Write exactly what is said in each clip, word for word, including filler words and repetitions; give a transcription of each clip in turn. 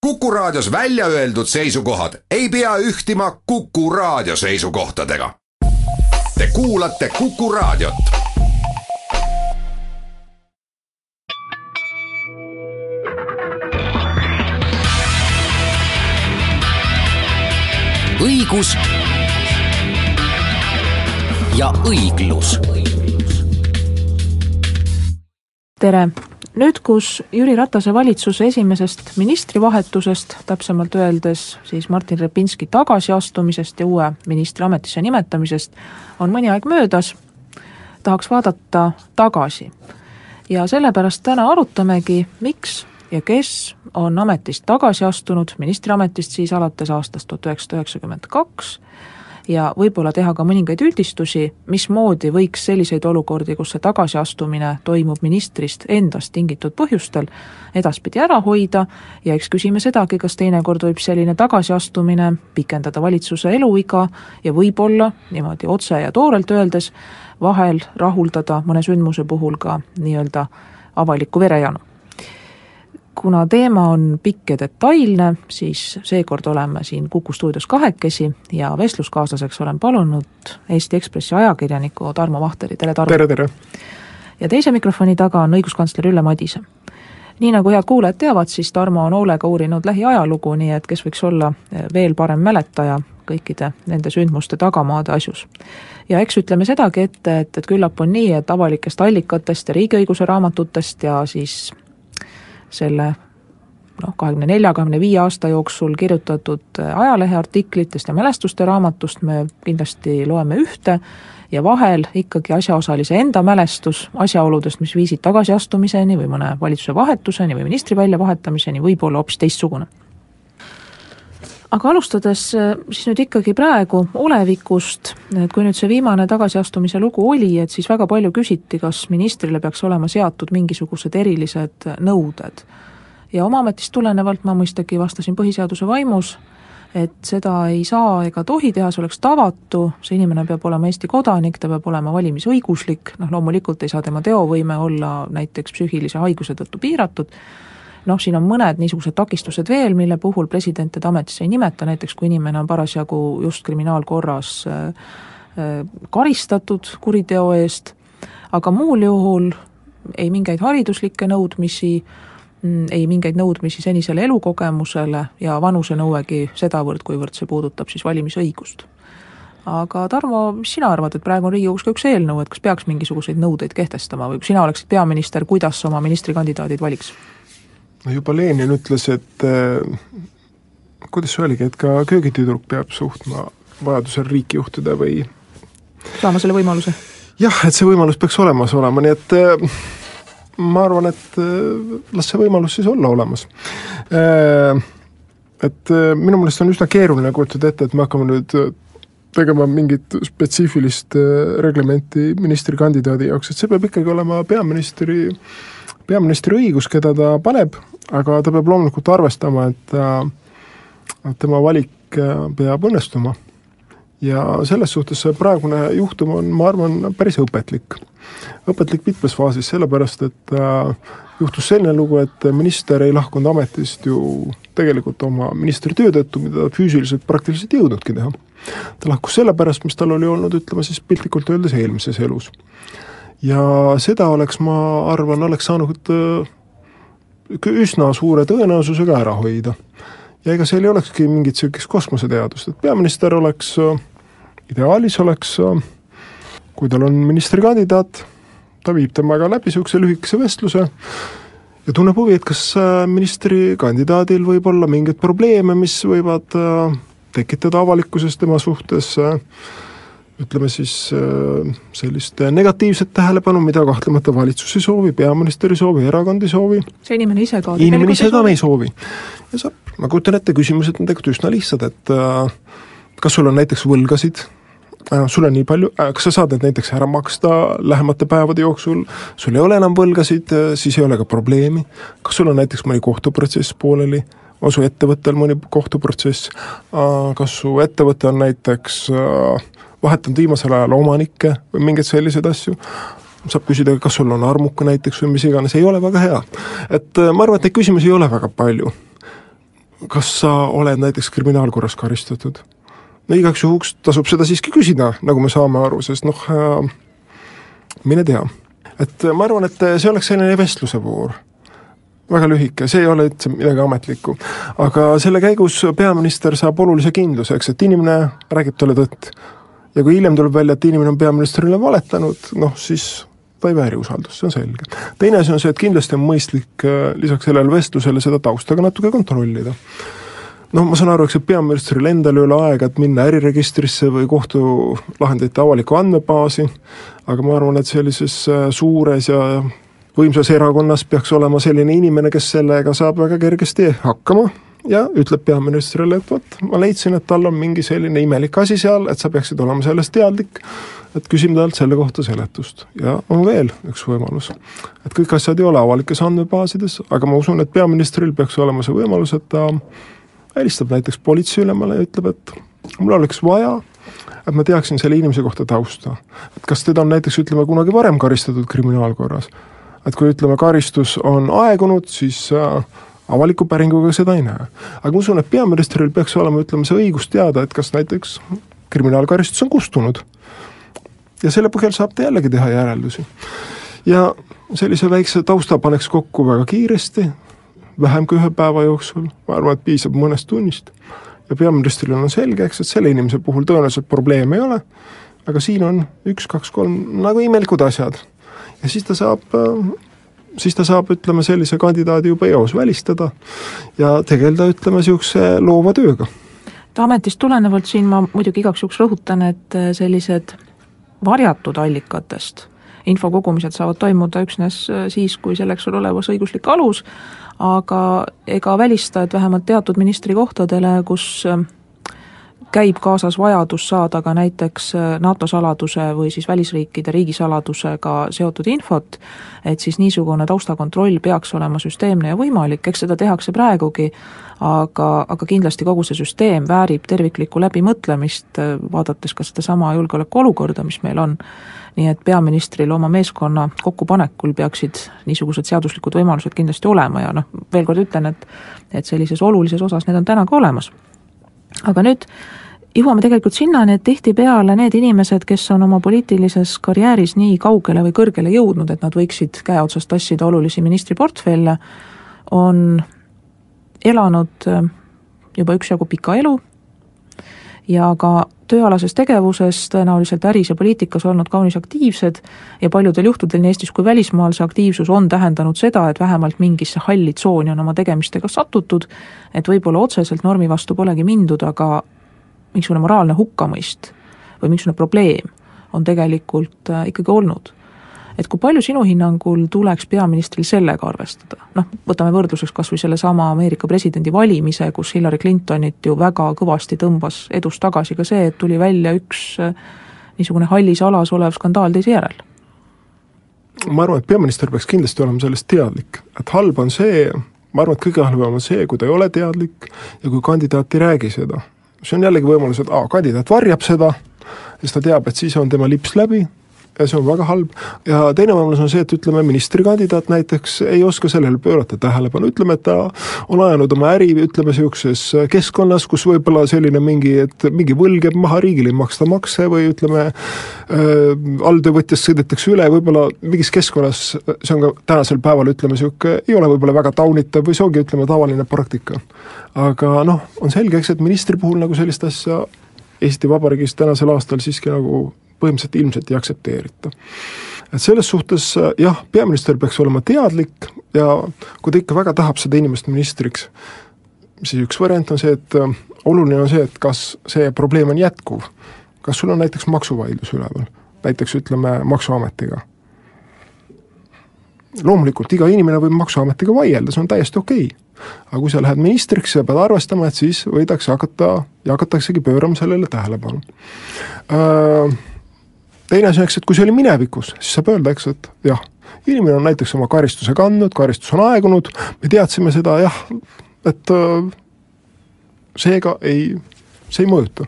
Kuku Raadios välja öeldud seisukohad ei pea ühtima Kuku Raadio seisukohtadega. Te kuulate Kuku Raadiot. Õigus ja õiglus. Tere! Nüüd, kus Jüri Ratase valitsuse esimesest ministrivahetusest, täpsemalt öeldes siis Martin Repinski tagasiastumisest ja uue ministri ametisse nimetamisest, on mõni aeg möödas, tahaks vaadata tagasi. Ja sellepärast täna arutamegi, miks ja kes on ametist tagasi astunud, ministri ametist siis alates aastast tuhat üheksasada üheksakümmend kaks, ja võib-olla teha ka mõningaid üldistusi, mismoodi võiks selliseid olukordi, kus see tagasiastumine toimub ministrist endast tingitud põhjustel, edaspidi ära hoida, ja eks küsime sedagi, kas teinekord võib selline tagasiastumine pikendada valitsuse eluiga ja võib-olla, niimoodi otse ja toorelt öeldes, vahel rahuldada mõne sündmuse puhul ka nii-öelda avaliku verejanu. Kuna teema on pikk ja detailne, siis seekord oleme siin Kuku stuudios kahekesi ja vestluskaaslaseks olen palunud Eesti Ekspressi ajakirjaniku Tarmo Vahteri. Tere, Tarmo! Tere, tere! Ja teise mikrofoni taga on õiguskantsler Ülle Madise. Nii nagu head kuulajad teavad, siis Tarmo on hoolega uurinud lähiajalugu, nii et kes võiks olla veel parem mäletaja kõikide nende sündmuste tagamaade asjus. Ja eks ütleme sedagi ette, et, et küllap on nii, et avalikest allikatest ja riigiõiguse raamatutest ja siis selle noh, kahekümne nelja kahekümne viie aasta jooksul kirjutatud ajaleheartiklitest ja mälestuste raamatust me kindlasti loeme ühte ja vahel ikkagi asjaosalise enda mälestus asjaoludest, mis viisid tagasiastumiseni või mõne valitsuse vahetuseni või ministri väljavahetamiseni, võib olla hoopis teistsugune. Aga alustades siis nüüd ikkagi praegu olevikust, et kui nüüd see viimane tagasiastumise lugu oli, et siis väga palju küsiti, kas ministrile peaks olema seatud mingisugused erilised nõuded. Ja oma ametist tulenevalt ma mõistagi vastasin põhiseaduse vaimus, et seda ei saa ega tohi teha, see oleks tavatu, see inimene peab olema Eesti kodanik, ta peab olema valimisõiguslik, noh loomulikult ei saa tema teovõime olla näiteks psüühilise haiguse tõttu piiratud. Noh, siin on mõned niisugused takistused veel, mille puhul president teda ametisse ei nimeta, näiteks kui inimene on parasjagu just kriminaalkorras karistatud kuriteo eest, aga muul juhul ei mingeid hariduslikke nõudmisi, ei mingeid nõudmisi senisele elukogemusele ja vanuse nõuegi sedavõrd, kuivõrd see puudutab siis valimisõigust. Aga Tarmo, mis sina arvad, et praegu on Riigikogus ka üks eelnõu, et kas peaks mingisuguseid nõudeid kehtestama või kui sina oleksid peaminister, kuidas oma ministrikandidaadid valiks? No juba Lenin ütles, et äh, kuidas see oligi, et ka köögitüdruk peab suhtma vajadusel riiki juhtida või saama selle võimaluse? Jah, et see võimalus peaks olemas olema, nii et äh, ma arvan, et äh, las see võimalus siis olla olemas. Äh, et äh, minu meelest on üsna keeruline kujutada ette, et me hakkame nüüd tegema mingit spetsiifilist äh, reglementi ministrikandidaadi jaoks, et see peab ikkagi olema peaministri peaministri õigus, keda ta paneb, aga ta peab loomulikult arvestama, et, et tema valik peab õnnestuma. Ja selles suhtes praegune juhtum on, ma arvan, päris õpetlik. Õpetlik mitmes faasis, sellepärast, et juhtus selline lugu, et minister ei lahkunud ametist ju tegelikult oma ministri töö tõttu, mida ta füüsiliselt praktiliselt jõudnudki teha. Ta lahkus sellepärast, mis tal oli olnud, ütleme siis piltlikult öeldes eelmises elus. Ja seda oleks, ma arvan, oleks saanud üsna suure tõenäosusega ära hoida. Ja ega seal ei olekski mingit sellisest kosmoseteadust, et peaminister oleks, ideaalis oleks, kui tal on ministrikandidaat, ta viib temaga läbi sellise lühikese vestluse ja tunneb huvi, et kas ministrikandidaadil võib olla mingeid probleeme, mis võivad tekitada avalikkuses tema suhtes ütleme siis sellist negatiivset tähelepanu, mida kahtlemata valitsus ei soovi, peaminister ei soovi, erakond ei soovi. See inimene ise ka. Inimene ise ka ei soovi. Ja saab, ma kujutan ette, küsimused on tegelikult üsna lihtsad, et kas sul on näiteks võlgasid, sul on nii palju, kas sa saad need näiteks ära maksta lähemate päevade jooksul, sul ei ole enam võlgasid, siis ei ole ka probleemi. Kas sul on näiteks mõni kohtuprotsess pooleli, on su ettevõttel mõni kohtuprotsess, kas su ettevõte on näiteks vahetanud viimasel ajal omanikke või mingeid selliseid asju, saab küsida, kas sul on armuka näiteks või mis iganes, ei ole väga hea. Et ma arvan, et neid küsimusi ei ole väga palju. kas sa oled näiteks kriminaalkorras karistatud? No igaks juhuks tasub seda siiski küsida, nagu me saame aru, sest noh, mine tea. Et ma arvan, et see oleks selline vestluse voor. Väga lühike, see ei ole üldse midagi ametlikku. Aga selle käigus peaminister saab olulise kindluseks, et inimene räägib talle tõtt. Ja kui hiljem tuleb välja, et inimene on peaministrile valetanud, noh siis ta ei vääri usaldust, see on selge. Teine asi on see, et kindlasti on mõistlik lisaks sellele vestlusele seda taustaga natuke kontrollida. No ma saan aru, et peaministril endal ei ole aega, et minna äriregistrisse või kohtulahendite avaliku andmebaasi, aga ma arvan, et sellises suures ja võimsas erakonnas peaks olema selline inimene, kes sellega saab väga kergesti hakkama ja ütleb peaministrile, et võt, ma leidsin, et tal on mingi selline imelik asi seal, et sa peaksid olema sellest teadlik, et küsime talt selle kohta seletust. Ja on veel üks võimalus, et kõik asjad ei ole avalikes andmebaasides, aga ma usun, et peaministril peaks olema see võimalus, et ta helistab näiteks politseiülemale ja ütleb, et mul oleks vaja, et ma teaksin selle inimese kohta tausta. Et kas teda on näiteks, ütleme, kunagi varem karistatud kriminaalkorras. Et kui ütleme, karistus on aegunud, siis äh, avaliku päringuga seda ei näe. Aga ma usun, et peaministril peaks olema, ütleme, see õigus teada, et kas näiteks kriminaalkaristus on kustunud. Ja selle põhjal saab ta jällegi teha järeldusi. Ja sellise väikse tausta paneks kokku väga kiiresti, vähem kui ühe päeva jooksul, ma arvan, et piisab mõnest tunnist. Ja peaministril on selgeks, et selle inimese puhul tõenäoliselt probleeme ei ole, aga siin on üks, kaks, kolm nagu imelikud asjad. Ja siis ta saab, siis ta saab, ütleme, sellise kandidaadi juba eos välistada ja tegelda, ütleme, siukse loova tööga. Ta ametist tulenevalt siin ma muidugi igaks juhuks rõhutan, et sellised varjatud allikatest info kogumised saavad toimuda üksnes siis, kui selleks on olemas õiguslik alus, aga ega välista, et vähemalt teatud ministri kohtadele, kus käib kaasas vajadus saada ka näiteks NATO saladuse või siis välisriikide riigisaladusega seotud infot, et siis niisugune taustakontroll peaks olema süsteemne ja võimalik, eks seda tehakse praegugi, aga, aga kindlasti kogu see süsteem väärib terviklikku läbimõtlemist, vaadates ka seda sama julgeoleku olukorda, mis meil on. Nii et peaministril oma meeskonna kokkupanekul peaksid niisugused seaduslikud võimalused kindlasti olema ja noh, veel kord ütlen, et, et sellises olulises osas need on täna ka olemas. Aga nüüd jõuame tegelikult sinnani, et tihtipeale need inimesed, kes on oma poliitilises karjääris nii kaugele või kõrgele jõudnud, et nad võiksid käe otsast tassida olulisi ministriportfelle, on elanud juba üksjagu pika elu ja ka tööalases tegevuses tõenäoliselt äris ja poliitikas olnud kaunis aktiivsed ja paljudel juhtudel nii Eestis kui välismaal see aktiivsus on tähendanud seda, et vähemalt mingisse halli tsooni on oma tegemistega satutud, et võib-olla otseselt normi vastu polegi mindud, aga mingisugune moraalne hukkamõist või mingisugune probleem on tegelikult ikkagi olnud. Et kui palju sinu hinnangul tuleks peaministril sellega arvestada? Noh, võtame võrdluseks kas või selle sama Ameerika presidendi valimise, kus Hillary Clintonit ju väga kõvasti tõmbas edust tagasi ka see, et tuli välja üks niisugune hallis alas olev skandaal teise järel. Ma arvan, et peaminister peaks kindlasti olema sellest teadlik. Et halb on see, ma arvan, et kõige halvem on see, kui ta ei ole teadlik ja kui kandidaat ei räägi seda. See on jällegi võimalus, et a, kandidaat varjab seda, siis ta teab, et siis on tema lips läbi, ja see on väga halb. Ja teine võimalus on see, et ütleme, ministrikandidaat näiteks ei oska sellele pöörata tähelepanu. Ütleme, et ta on ajanud oma äri, ütleme, siukses keskkonnas, kus võib-olla selline mingi, et mingi võlg jääb maha, riigil ei maksta makse või ütleme, äh, alltöövõtjast sõidetakse üle, võib-olla mingis keskkonnas, see on ka tänasel päeval, ütleme, siuke, ei ole võib-olla väga taunitav või see ongi, ütleme, tavaline praktika. Aga noh, on selgeks, et ministri puhul nagu sellist asja Eesti Vabariigis tänasel aastal siiski nagu põhimõtteliselt ilmselt ei aktsepteerita. Et selles suhtes, jah, peaminister peaks olema teadlik ja kui ta ikka väga tahab seda inimest ministriks, siis üks variant on see, et oluline on see, et kas see probleem on jätkuv. Kas sul on näiteks maksuvaidlus üleval? Näiteks ütleme maksuametiga. Loomulikult iga inimene võib maksuametiga vaielda, see on täiesti okei. Aga kui sa lähed ministriks ja pead arvestama, et siis võidakse hakata ja hakataksegi pöörama sellele tähelepanu. Teine asi on, et kui see oli minevikus, siis saab öelda, eks, et jah, inimene on näiteks oma karistuse kandnud, karistus on aegunud, me teadsime seda, jah, et seega ei, see ei mõjuta.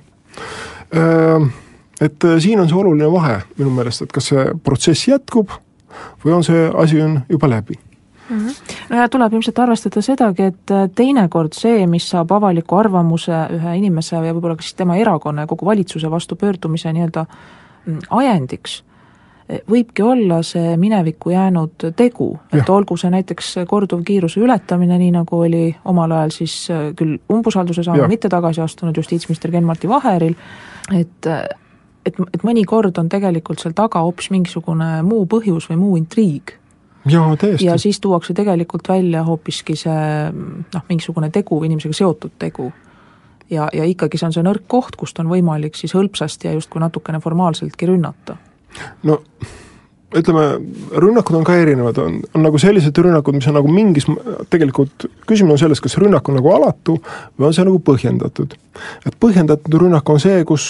Et siin on see oluline vahe minu meelest, et kas see protsess jätkub või on see asi on juba läbi. Mm-hmm. No ja tuleb ilmselt arvestada sedagi, et teinekord see, mis saab avaliku arvamuse ühe inimese ja võib-olla ka siis tema erakonna ja kogu valitsuse vastu pöördumise nii-öelda ajendiks, võibki olla see minevikku jäänud tegu, et ja. Olgu see näiteks korduv kiiruse ületamine, nii nagu oli omal ajal siis küll umbusalduse saanud, mitte tagasi astunud justiitsminister Ken-Marti Vaheril, et, et, et mõnikord on tegelikult seal taga hoopis mingisugune muu põhjus või muu intriig. Ja, ja siis tuuakse tegelikult välja hoopiski see noh, mingisugune tegu, inimesega seotud tegu. Ja, ja ikkagi see on see nõrk koht, kust on võimalik siis hõlpsasti ja justkui natukene formaalseltki rünnata. No ütleme, rünnakud on ka erinevad, on, on nagu sellised rünnakud, mis on nagu mingis, tegelikult küsimus on selles, kas rünnak on nagu alatu või on see nagu põhjendatud. Et põhjendatud rünnak on see, kus,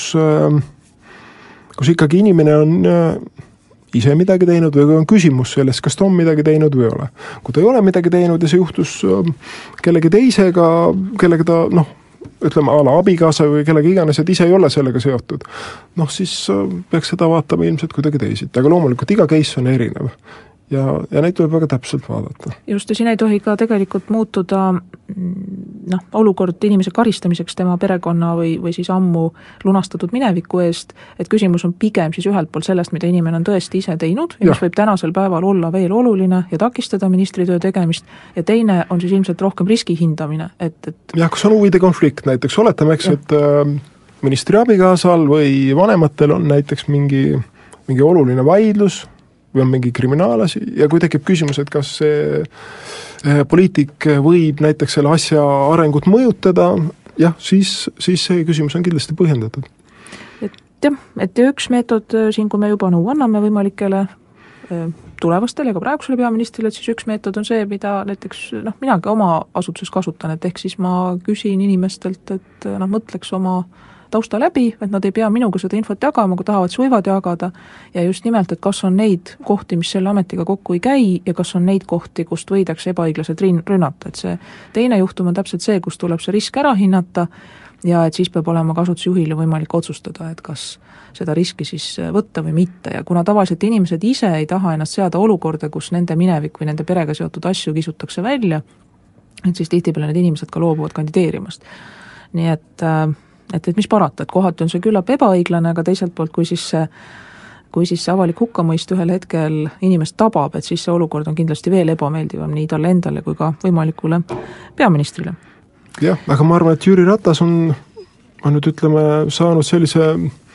kus ikkagi inimene on ise midagi teinud või on küsimus sellest, kas ta on midagi teinud või ei ole. Kui ta ei ole midagi teinud ja see juhtus kellegi teisega, kellega ta noh, ütleme ala abikaasa või kellega iganes, et ise ei ole sellega seotud, noh siis peaks seda vaatama ilmselt kuidagi teisiti, aga loomulikult iga case on erinev ja, ja neid tuleb väga täpselt vaadata. Just, ja siin ei tohi ka tegelikult muutuda noh, olukord inimese karistamiseks tema perekonna või, või siis ammu lunastatud mineviku eest, et küsimus on pigem siis ühelt poolt sellest, mida inimene on tõesti ise teinud ja, ja mis võib tänasel päeval olla veel oluline ja takistada ministritöö tegemist ja teine on siis ilmselt rohkem riski hindamine. Et, et... jah, kus on huvide konflikt näiteks, oletame, eks, et äh, ministri abikaasal või vanematel on näiteks mingi, mingi oluline vaidlus või on mingi kriminaalasi ja kui tekib küsimus, et kas see poliitik võib näiteks selle asja arengut mõjutada, jah, siis, siis see küsimus on kindlasti põhjendatud. Et jah, et üks meetod siin, kui me juba nõu anname võimalikele tulevastele ja ka praegusele peaministrile, et siis üks meetod on see, mida näiteks noh, minagi oma asutuses kasutan, et ehk siis ma küsin inimestelt, et noh, mõtleks oma tausta läbi, et nad ei pea minuga seda infot jagama, kui tahavad, siis võivad jagada ja just nimelt, et kas on neid kohti, mis selle ametiga kokku ei käi ja kas on neid kohti, kust võidakse ebaõiglaselt rünnata, et see teine juhtum on täpselt see, kus tuleb see risk ära hinnata ja et siis peab olema kasutusjuhil võimalik otsustada, et kas seda riski siis võtta või mitte ja kuna tavaliselt inimesed ise ei taha ennast seada olukorda, kus nende minevik või nende perega seotud asju kisutakse välja, et siis tihtipeale need inimesed ka loobuvad kandideerimast. Nii et Et, et mis parata, et kohati on see küllap ebaõiglane, aga teiselt poolt, kui siis see, kui siis see avalik hukkamõist ühel hetkel inimest tabab, et siis see olukord on kindlasti veel ebameeldivam nii talle endale kui ka võimalikule peaministrile. Jah, aga ma arvan, et Jüri Ratas on, on nüüd ütleme saanud sellise,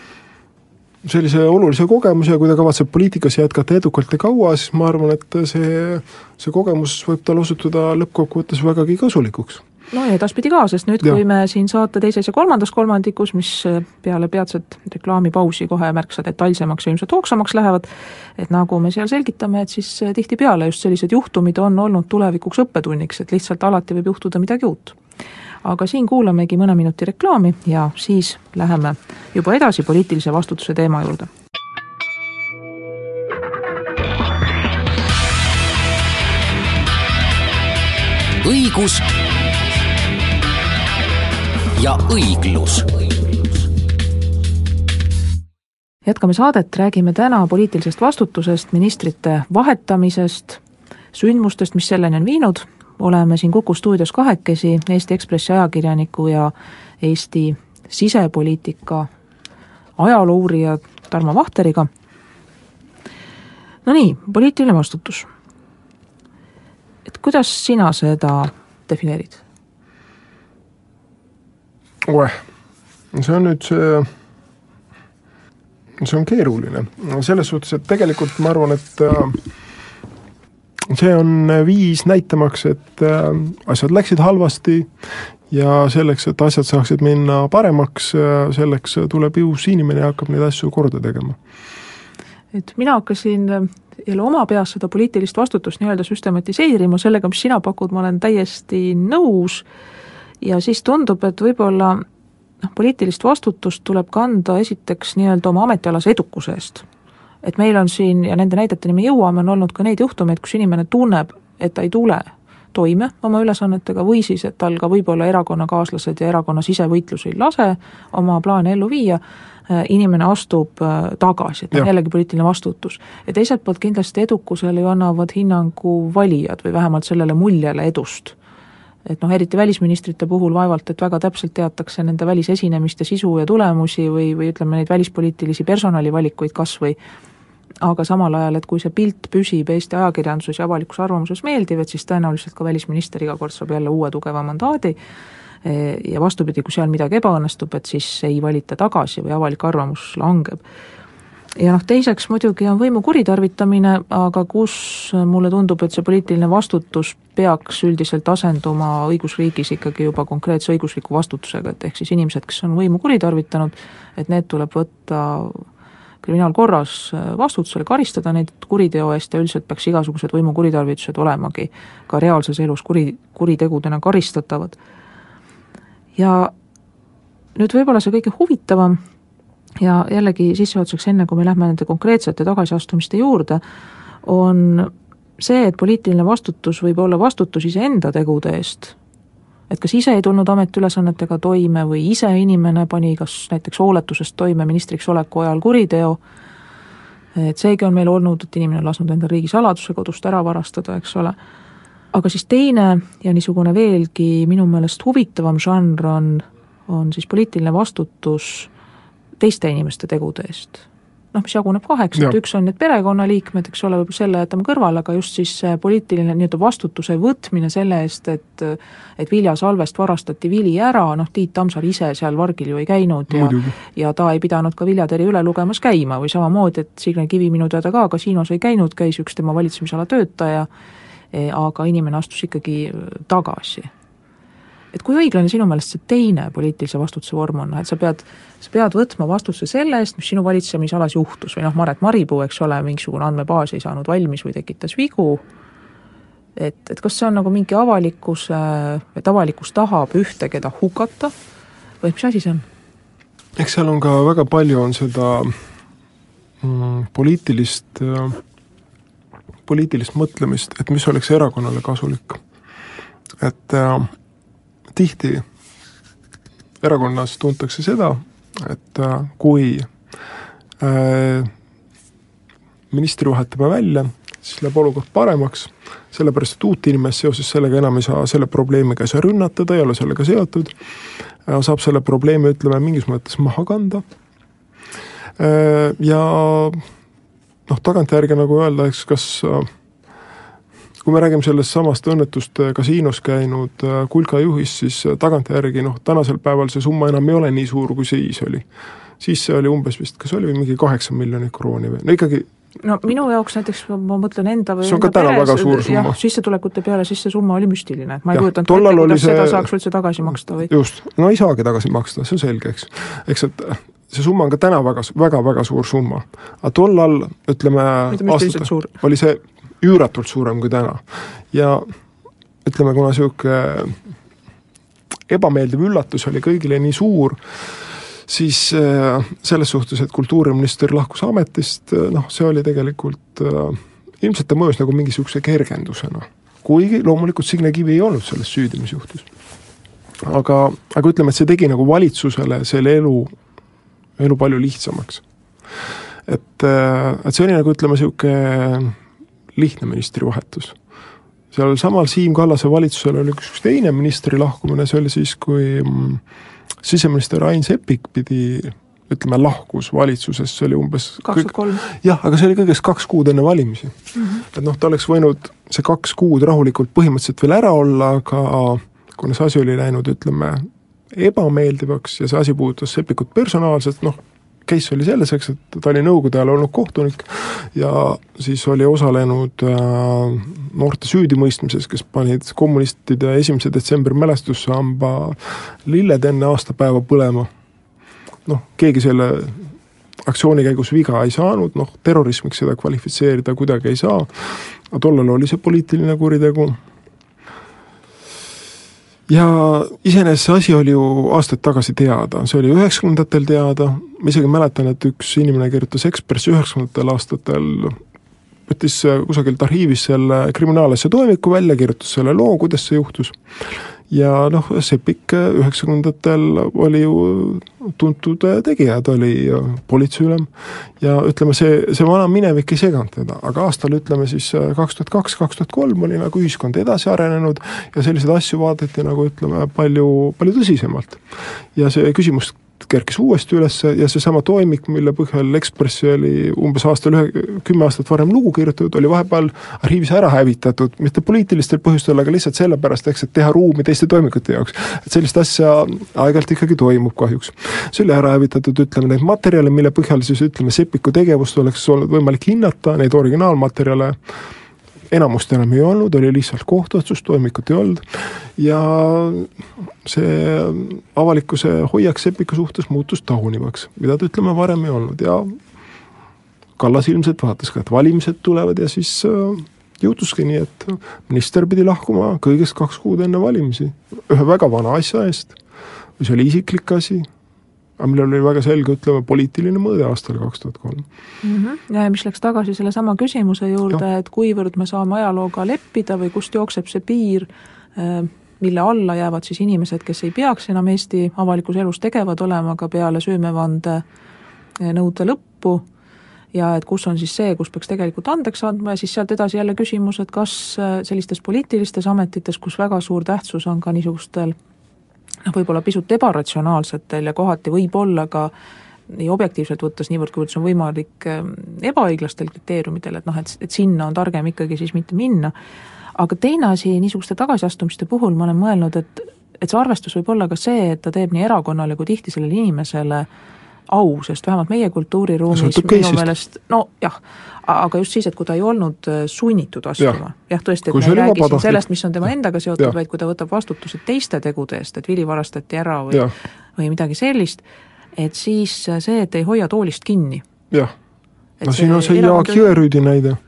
sellise olulise kogemuse ja kui ta kavatseb poliitikas jätkata edukalt ja kaua, siis ma arvan, et see, see kogemus võib tal osutuda lõppkokkuvõttes vägagi kasulikuks. No ja edaspidi ka, sest nüüd, ja. Kui me siin saate teises ja kolmandas kolmandikus, mis peale peatset reklaamipausi kohe märksa detailsemaks ja ilmselt hoogsamaks lähevad, et nagu me seal selgitame, et siis tihtipeale just sellised juhtumid on olnud tulevikuks õppetunniks, et lihtsalt alati võib juhtuda midagi uut. Aga siin kuulamegi mõne minuti reklaami ja siis läheme juba edasi poliitilise vastutuse teema juurde. Õigus ja õiglus. Jätkame saadet, räägime täna poliitilisest vastutusest, ministrite vahetamisest, sündmustest, mis selleni on viinud. Oleme siin Kuku stuudios kahekesi Eesti Ekspressi ajakirjaniku ja Eesti sisepoliitika ajaloo-uurija Tarmo Vahteriga. No nii, poliitiline vastutus. Et kuidas sina seda defineerid? Oeh, see on nüüd see, see on keeruline. Selles suhtes, et tegelikult ma arvan, et see on viis näitamaks, et asjad läksid halvasti ja selleks, et asjad saaksid minna paremaks, selleks tuleb uus inimene ja hakkab neid asju korda tegema. Et mina hakkasin jälle oma peas seda poliitilist vastutust nii-öelda süstematiseerima, sellega, mis sina pakud, ma olen täiesti nõus. Ja siis tundub, et võib-olla noh, poliitilist vastutust tuleb kanda esiteks nii-öelda oma ametialase edukuse eest. Et meil on siin, ja nende näideteni me jõuame, on olnud ka neid juhtumeid, kus inimene tunneb, et ta ei tule toime oma ülesannetega või siis, et tal ka võib-olla erakonnakaaslased ja erakonna sisevõitlus ei lase oma plaane ellu viia, inimene astub tagasi, et on jällegi poliitiline vastutus. Ja teiselt poolt kindlasti edukusele ju annavad hinnangu valijad või vähemalt sellele muljele edust. Et noh, eriti välisministrite puhul vaevalt, et väga täpselt teatakse nende välisesinemiste sisu ja tulemusi või, või ütleme neid välispoliitilisi personalivalikuid kas või, aga samal ajal, et kui see pilt püsib Eesti ajakirjanduses ja avalikus arvamuses meeldiv, et siis tõenäoliselt ka välisminister iga kord saab jälle uue tugeva mandaadi ja vastupidi, kui seal midagi ebaõnnestub, et siis ei valita tagasi või avalik arvamus langeb. Ja noh, teiseks muidugi on võimu kuritarvitamine, aga kus mulle tundub, et see poliitiline vastutus peaks üldiselt asenduma õigusriigis ikkagi juba konkreetse õigusliku vastutusega, et ehk siis inimesed, kes on võimu kuritarvitanud, et need tuleb võtta kriminaalkorras vastutusele, karistada neid kuriteo eest ja üldiselt peaks igasugused võimu kuritarvitused olemagi ka reaalses elus kuri, kuritegudena karistatavad. Ja nüüd võib-olla see kõige huvitavam ja jällegi sisseotsaks enne, kui me lähme nende konkreetsete tagasiastumiste juurde, on see, et poliitiline vastutus võib olla vastutus ise enda tegude eest. Et kas ise ei tulnud ametiülesannetega toime või ise inimene pani kas näiteks hooletusest toime ministriks oleku ajal kuriteo, et seegi on meil olnud, et inimene on lasknud enda riigisaladuse kodust ära varastada, eks ole. Aga siis teine ja niisugune veelgi minu meelest huvitavam žanr on, on siis poliitiline vastutus teiste inimeste tegude eest. Noh, mis jaguneb kaheks, et üks on need perekonnaliikmed, eks ole, võib selle jätame kõrval, aga just siis poliitiline nii-öelda vastutuse võtmine selle eest, et, et Vilja Salvest varastati vili ära, noh, Tiit Tamsar ise seal vargil ju ei käinud ja, ja ta ei pidanud ka Viljateri üle lugemas käima või samamoodi, et Signe Kivi minu teada ka kasiinos ei käinud, käis üks tema valitsemisala töötaja, aga inimene astus ikkagi tagasi. Et kui õiglane sinu meelest see teine poliitilise vastutuse vorm on, et sa pead, sa pead võtma vastutuse selle eest, mis sinu valitsemisalas juhtus või noh, Maret Maripuu, eks ole, mingisugune andmebaas ei saanud valmis või tekitas vigu, et, et kas see on nagu mingi avalikkus, et avalikkus tahab ühte, keda hukata või mis asi see on? Eks seal on ka väga palju on seda mm, poliitilist poliitilist mõtlemist, et mis oleks erakonnale kasulik. Et äh, tihti erakonnas tuntakse seda, et äh, kui äh, ministri vahetame välja, siis läheb olukord paremaks, sellepärast, et uut inimest seoses sellega enam ei saa, selle probleemiga ei saa rünnatada, ei ole sellega seotud, äh, saab selle probleemi, ütleme, mingis mõttes maha kanda. Äh, ja noh, tagantjärgi nagu öelda, eks kas kui me räägime sellest samast õnnetust kasiinos käinud Kulka juhist, siis tagantjärgi, noh, tänasel päeval see summa enam ei ole nii suur, kui siis oli. Siis see oli umbes vist, kas oli mingi kaheksa miljonit krooni või? No ikkagi no minu jaoks näiteks, ma mõtlen enda või see on ka täna väga suur summa. Jah, sissetulekute peale, siis see summa oli müstiline. Et ma ei kujutanud ette, kuidas see... seda saaks üldse tagasi maksta. Või? Just, no ei saagi tagasi maksta, see on selge, eks. Eks, et see summa on ka täna väga, väga, väga suur summa. Aga tollal, ütleme, aastate, suur? oli see üüratult suurem kui täna. Ja ütleme, kuna siuke ebameeldiv üllatus oli kõigile nii suur, siis selles suhtes, et kultuuriminister lahkus ametist, noh, see oli tegelikult ilmselt ta mõjus nagu mingisuguse kergendusena. Kuigi loomulikult Signe Kivi ei olnud selles süüdi, mis juhtus. Aga, aga ütleme, et see tegi nagu valitsusele selle elu elu palju lihtsamaks. Et, et see oli nagu, ütleme, siuke lihtne ministri vahetus. Seal samal Siim Kallase valitsusel oli üks teine ministri lahkumine, see oli siis, kui siseminister Ain Seppik pidi, ütleme, lahkus valitsuses, see oli umbes kakskümmend kolm. Jah, aga see oli kõigest kaks kuud enne valimisi. Mm-hmm. Et noh, ta oleks võinud see kaks kuud rahulikult põhimõtteliselt veel ära olla, aga kuna see asi oli läinud, ütleme, ebameeldivaks ja see asi puudutas Seppikut personaalselt, noh, case oli selleseks, et ta oli nõukogude ajal olnud kohtunik ja siis oli osalenud äh, noorte süüdimõistmises, kes panid kommunistide esimese detsembri mälestussamba lilled enne aastapäeva põlema. Noh, keegi selle aktsiooni käigus viga ei saanud, noh, terrorismiks seda kvalifitseerida kuidagi ei saa, aga tollal oli see poliitiline kuritegu. Ja iseenesest see asi oli ju aastaid tagasi teada, see oli üheksakümnendatel teada, ma isegi mäletan, et üks inimene kirjutas Ekspressi üheksakümnendatel aastatel võttis kusagilt arhiivis selle kriminaalasja toimiku välja, kirjutas selle loo, kuidas see juhtus. Ja noh, Seppik üheksakümnendatel oli ju tuntud tegija, ta oli politseiülem ja ütleme, see, see vana minevik ei seganud teda, aga aastal ütleme siis kaks tuhat kaks kaks tuhat kolm oli nagu ühiskond edasi arenenud ja selliseid asju vaadati nagu ütleme palju, palju tõsisemalt. Ja see küsimus kerkis uuesti üles ja see sama toimik, mille põhjal Ekspressi oli umbes aastal ühe, kümme aastat varem lugu kirjutatud, oli vahepeal arhiivis ära hävitatud, mitte poliitilistel põhjustel, aga lihtsalt sellepärast, eks, et teha ruumi teiste toimikute jaoks. Et sellist asja aegalt ikkagi toimub kahjuks. See oli ära hävitatud, ütleme, neid materjale, mille põhjal siis ütleme, Seppiku tegevust oleks olnud võimalik hinnata, neid originaalmaterjale enamust enam ei olnud, oli lihtsalt kohtuotsus, toimikut ei olnud ja see avalikkuse hoiak Seppiku suhtes muutus tahunivaks, mida ta ütleme varem ei olnud ja Kallas ilmselt vaatas ka, et valimised tulevad ja siis juhtuski nii, et minister pidi lahkuma kõigest kaks kuud enne valimisi ühe väga vana asja eest, mis oli isiklik asi, aga millel oli väga selge, ütleme, poliitiline mõõde aastal kaks tuhat kolm. Mm-hmm. Ja mis läks tagasi selle sama küsimuse juurde, ja. Et kuivõrd me saame ajalooga leppida või kust jookseb see piir, mille alla jäävad siis inimesed, kes ei peaks enam Eesti avalikus elus tegevad olema ka peale süümevande nõude lõppu ja et kus on siis see, kus peaks tegelikult andeks andma ja siis sealt edasi jälle küsimus, et kas sellistes poliitilistes ametites, kus väga suur tähtsus on ka niisugustel võib-olla pisut ebaratsionaalsetel ja kohati võib olla ka nii objektiivselt võttes niivõrd, kui see on võimalik ebaõiglastel kriteeriumidel, et noh, et, et sinna on targem ikkagi siis mitte minna. Aga teine asi niisuguste tagasiastumiste puhul ma olen mõelnud, et, et see arvestus võib olla ka see, et ta teeb nii erakonnale kui tihti sellele inimesele au, sest vähemalt meie kultuuriruumis minu meelest, no jah, aga just siis, et kui ta ei olnud sunnitud astuma, jah, jah tõesti, et me ei räägi siin sellest, mis on tema endaga seotud, ja. Vaid kui ta võtab vastutuse teiste tegude eest, et vili varastati ära või, või midagi sellist, et siis see, et ei hoia toolist kinni. Jah, no siin on see Jaak Jõerüüdi näide.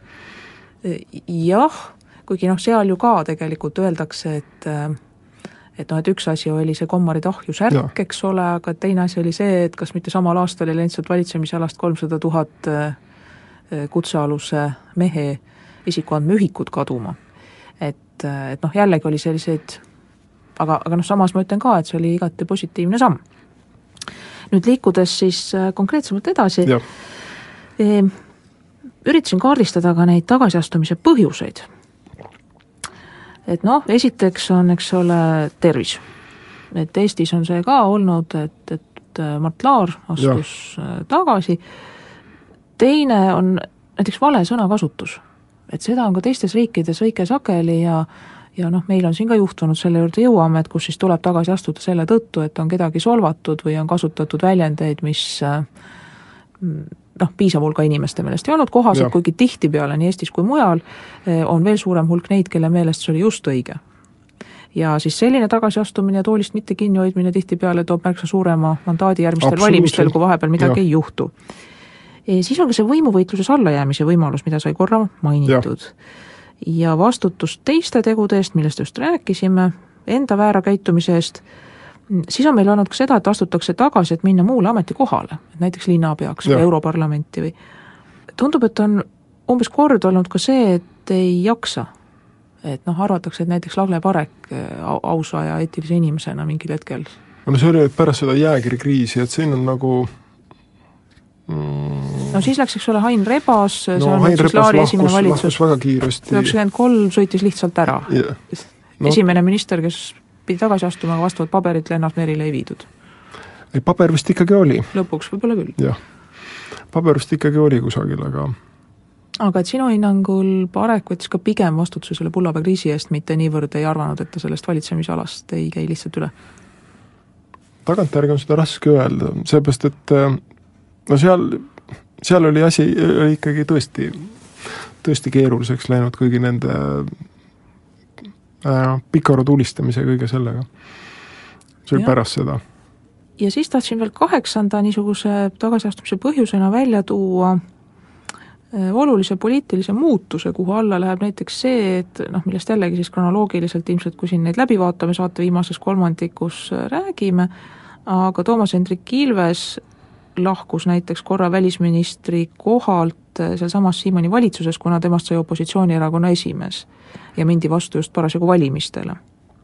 Jah, kuigi noh, seal ju ka tegelikult öeldakse, et et noh, et üks asi oli see Kommari tahju särk, eks ole, aga teine asi oli see, et kas mitte samal aastal oli lihtsalt valitsemisalast kolmsada tuhat kutsealuse mehe isikuandme ühikud kaduma. Et, et noh, jällegi oli selliseid, aga, aga noh, samas ma ütlen ka, et see oli igati positiivne samm. Nüüd liikudes siis konkreetsemalt edasi, e, üritasin kaardistada ka neid tagasiastumise põhjuseid. Et noh, esiteks on, eks ole, tervis. Et Eestis on see ka olnud, et, et Mart Laar astus ja. Tagasi. Teine on näiteks vale sõnakasutus. Et seda on ka teistes riikides õige sageli ja, ja noh, meil on siin ka juhtunud selle juurde jõuame, et kus siis tuleb tagasi astuda selle tõttu, et on kedagi solvatud või on kasutatud väljendeid, mis noh, piisav hulga inimeste meelest ei olnud kohased, kuigi tihtipeale nii Eestis kui mujal on veel suurem hulk neid, kelle meelest see oli just õige. Ja siis selline tagasiastumine ja toolist mitte kinnihoidmine tihtipeale toob märksa suurema mandaadi järgmistel valimistel, kui vahepeal midagi ja. Ei juhtu. E, siis on ka see võimuvõitluses allajäämise võimalus, mida sai korra mainitud. Ja, ja vastutus teiste tegude eest, millest just rääkisime, enda väära käitumise eest, siis on meil olnud ka seda, et astutakse tagasi, et minna muule ametikohale, näiteks linnapeaks või Europarlamenti või tundub, et on umbes kord olnud ka see, et ei jaksa. Et noh, arvatakse, et näiteks Lagle Parek ausa ja eetilise inimesena mingil hetkel. No see oli pärast seda jääkiri kriisi, et siin on nagu mm... no siis läks, eks ole, Hain Rebas, see no, on Hain siis Laari esimene valitsus. Väga kiiresti. üheksakümmend kolm sõitis lihtsalt ära. Yeah. No. Esimene minister, kes pidi tagasi astuma, aga vastavat paberit Lennart Merile ei viidud. Ei, paber vist ikkagi oli. Lõpuks võib-olla küll. Jah, paber vist ikkagi oli kusagil, aga... Aga et sinu hinnangul Parek võttis ka pigem vastutuse selle Pullapea kriisi eest, mitte niivõrd ei arvanud, et ta sellest valitsemisalast ei käi lihtsalt üle? Tagantjärgi on seda raske öelda, seepärast, et no seal, seal oli asi oli ikkagi tõesti, tõesti keeruliseks läinud kõigi nende pikaru tulistamise kõige sellega. See oli ja. Pärast seda. Ja siis tahtsin veel kaheksanda niisuguse tagasiastumise põhjusena välja tuua olulise poliitilise muutuse, kuhu alla läheb näiteks see, et noh, millest jällegi siis kronoloogiliselt ilmselt, kui siin neid läbi vaatame saate viimases kolmandikus räägime, aga Toomas Hendrik Ilves lahkus näiteks korra välisministri kohalt seal samas Siimanni valitsuses, kuna temast sai opositsioonierakonna esimees ja mindi vastu just parasjagu valimistele.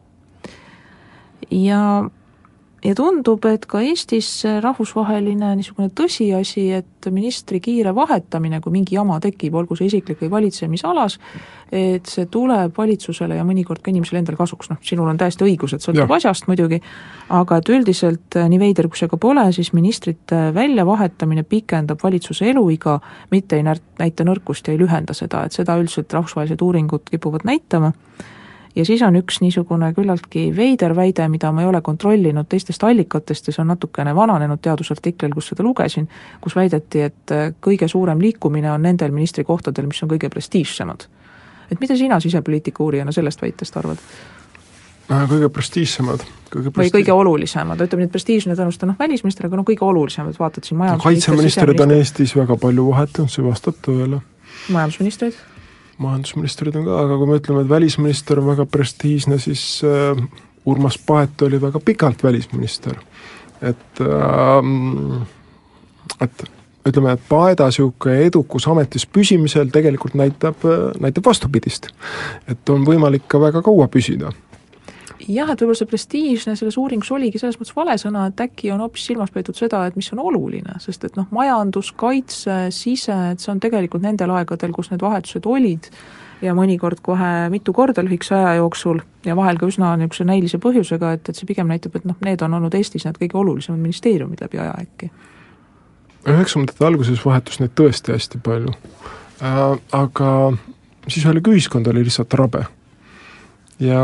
Ja Ja tundub, et ka Eestis rahvusvaheline niisugune tõsiasi, et ministri kiire vahetamine, kui mingi jama tekib, olgu see isiklik või valitsemisalas, et see tuleb valitsusele ja mõnikord ka inimesele endale kasuks. Noh, sinul on täiesti õigus, et sõltub ja. asjast muidugi, aga et üldiselt nii veider, kui see ka pole, siis ministrite väljavahetamine pikendab valitsuse eluiga, mitte ei näita nõrkust ja ei lühenda seda, et seda üldiselt rahvusvahelised uuringud kipuvad näitama. Ja siis on üks niisugune küllaltki veider väide, mida ma ei ole kontrollinud teistest allikatest ja see on natukene vananenud teadusartiklil, kus seda lugesin, kus väideti, et kõige suurem liikumine on nendel ministrikohtadel, mis on kõige prestiižsemad. Et mida sina sisepoliitika uurijana sellest väitest arvad? Kõige prestiižsemad. Kõige prestiiž... Või kõige olulisemad. Ütleme nii, et prestiižne tõenäoliselt on noh, välisminister, aga no kõige olulisemad, vaatad siin majandusminister. Kaitseministrid on Eestis väga palju vahetanud, see vastab tõele. Majandusministrid? majandusministrid on ka, aga kui me ütleme, et välisminister on väga prestiižne, siis äh, Urmas Paet oli väga pikalt välisminister. Et, äh, et ütleme, et Paeda siuke edukus ametis püsimisel tegelikult näitab, näitab vastupidist. Et on võimalik ka väga kaua püsida. Jah, et võib-olla see prestiižne selles uuringus oligi selles mõttes vale sõna, et äkki on hoopis silmas peetud seda, et mis on oluline, sest et noh, majandus, kaitse, sise, et see on tegelikult nendel aegadel, kus need vahetused olid ja mõnikord kohe mitu korda lühikese aja jooksul ja vahel ka üsna niisuguse näilise põhjusega, et, et see pigem näitab, et noh, need on olnud Eestis need kõige olulisemad ministeeriumid läbi aja äkki. üheksakümnendate alguses vahetus neid tõesti hästi palju, äh, aga siis oli ühiskond oli lihtsalt rabe ja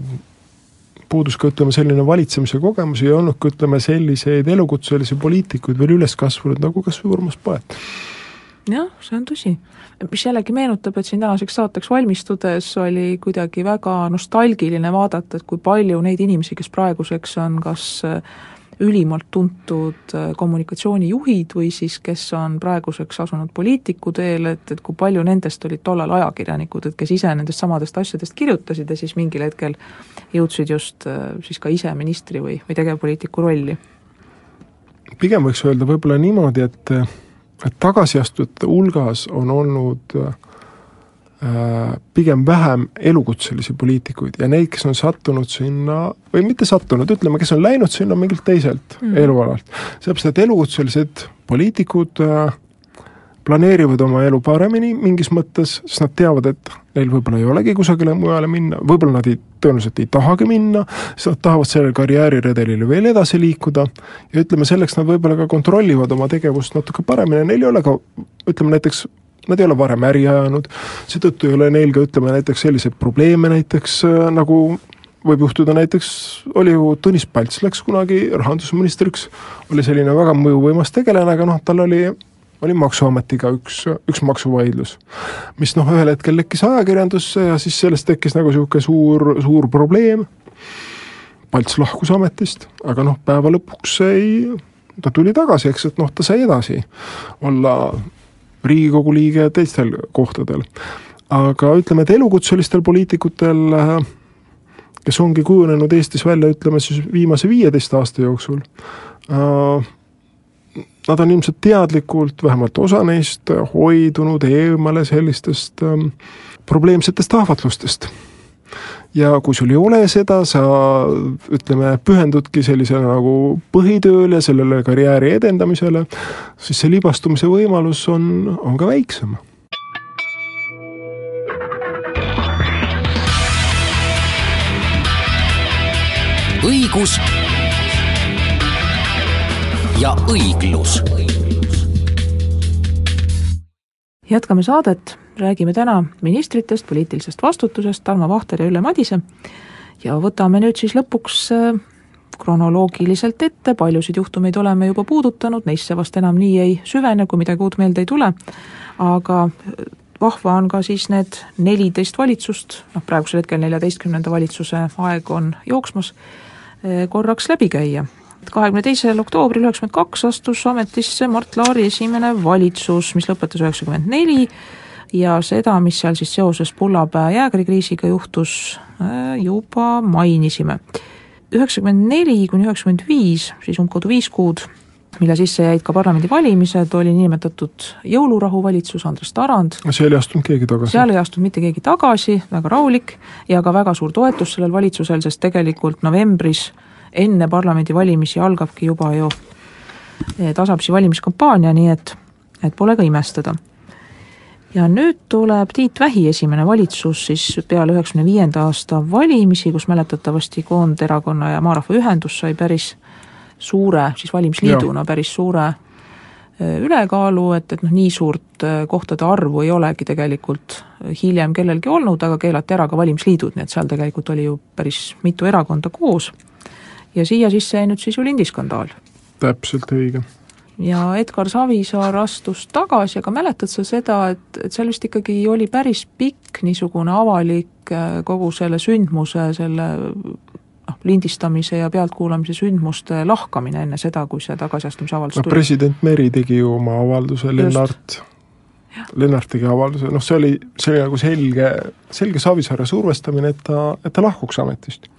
puudus ka ütleme selline valitsemise kogemus ja ei olnud ka ütleme selliseid elukutselisi poliitikuid veel üles kasvanud nagu kas või Urmas Paet. Jah, see on tõsi. Mis jällegi meenutab, et siin tänaseks saateks valmistudes oli kuidagi väga nostalgiline vaadata, et kui palju neid inimesi, kes praeguseks on kas ülimalt tuntud kommunikatsioonijuhid või siis kes on praeguseks asunud poliitiku teel, et, et kui palju nendest olid tollal ajakirjanikud, et kes ise nendest samadest asjadest kirjutasid ja siis mingil hetkel jõudsid just siis ka ise ministri või, või tegevpoliitiku rolli. Pigem võiks öelda võib-olla niimoodi, et, et tagasiastujate hulgas on olnud pigem vähem elukutselisi poliitikuid ja neid, kes on sattunud sinna, või mitte sattunud, ütleme, kes on läinud sinna mingilt teiselt mm. elualalt. Seepärast, et elukutselised poliitikud planeerivad oma elu paremini mingis mõttes, sest nad teavad, et neil võib-olla ei olegi kusagile mujale minna, võib-olla nad ei, tõenäoliselt ei tahagi minna, sest nad tahavad sellel karjääriredelile veel edasi liikuda ja ütleme, selleks nad võib-olla ka kontrollivad oma tegevust natuke paremini, neil ei ole ka, ütleme näiteks nad ei ole varem äri ajanud, seetõttu ei ole neil ka ütleme näiteks selliseid probleeme näiteks nagu võib juhtuda näiteks, oli ju Tõnis Palts läks kunagi rahandusministriks, oli selline väga mõjuvõimas tegelane, aga noh, tal oli, oli maksuametiga üks, üks maksuvaidlus, mis noh, ühel hetkel lekkis ajakirjandusse ja siis sellest tekkis nagu siuke suur, suur probleem. Palts lahkus ametist, aga noh, päeva lõpuks ei, ta tuli tagasi, eks, et noh, ta sai edasi olla Riigikogu liige teistel kohtadel. Aga ütleme, et elukutselistel poliitikutel, kes ongi kujunenud Eestis välja, ütleme siis viimase viieteist aasta jooksul, nad on ilmselt teadlikult, vähemalt osa neist, hoidunud eemale sellistest probleemsetest ahvatlustest. Ja kui sul ei ole seda, sa ütleme, pühendudki sellise nagu põhitööl ja sellele karjääri edendamisele, siis see libastumise võimalus on, on ka väiksem. Õigus ja õiglus. Jätkame saadet. Räägime täna ministritest, poliitilisest vastutusest, Tarmo Vahter ja Ülle Madise ja võtame nüüd siis lõpuks kronoloogiliselt ette, paljusid juhtumeid oleme juba puudutanud, neisse vast enam nii ei süvene, kui midagi uut meelde ei tule, aga vahva on ka siis need neliteist valitsust, noh praegusel hetkel neljateistkümnenda valitsuse aeg on jooksmas, korraks läbi käia. kahekümne teisel oktoobril üheksakümmend kaks astus ametisse Mart Laari esimene valitsus, mis lõpetas üheksakümmend neli ja seda, mis seal siis seoses Pullapää jäägrikriisiga juhtus, juba mainisime. üheksakümmend neli kuni üheksakümmend viis, siis umbkaudu viis kuud, mille sisse jäid ka parlamendivalimised, oli niinimetatud jõulurahu valitsus, Andres Tarand. Seal ei astunud keegi tagasi. Seal ei astunud mitte keegi tagasi, väga rahulik ja ka väga suur toetus sellel valitsusel, sest tegelikult novembris enne parlamendivalimisi algabki juba ju tasapisi valimiskampaania, nii et, et pole ka imestada. Ja nüüd tuleb Tiit Vähi esimene valitsus siis peale üheksakümne viienda aasta valimisi, kus mäletatavasti Koonderakonna ja Maarahva ühendus sai päris suure, siis valimisliiduna päris suure ülekaalu, et, et noh, nii suurt kohtade arvu ei olegi tegelikult hiljem kellelgi olnud, aga keelati ära ka valimisliidud, nii et seal tegelikult oli ju päris mitu erakonda koos. Ja siia sisse jäi nüüd siis ju lindiskandaal. Täpselt õige. Ja Edgar Savisaar astus tagasi, aga mäletad sa seda, et, et seal vist ikkagi oli päris pikk niisugune avalik kogu selle sündmuse, selle noh, lindistamise ja pealtkuulamise sündmuste lahkamine enne seda, kui see tagasiastumise avaldus no, tuli. President Meri tegi ju oma avalduse, Lennart, Lennart tegi avalduse, noh see oli, see oli nagu selge, selge Savisaare survestamine, et ta, et ta lahkuks ametist.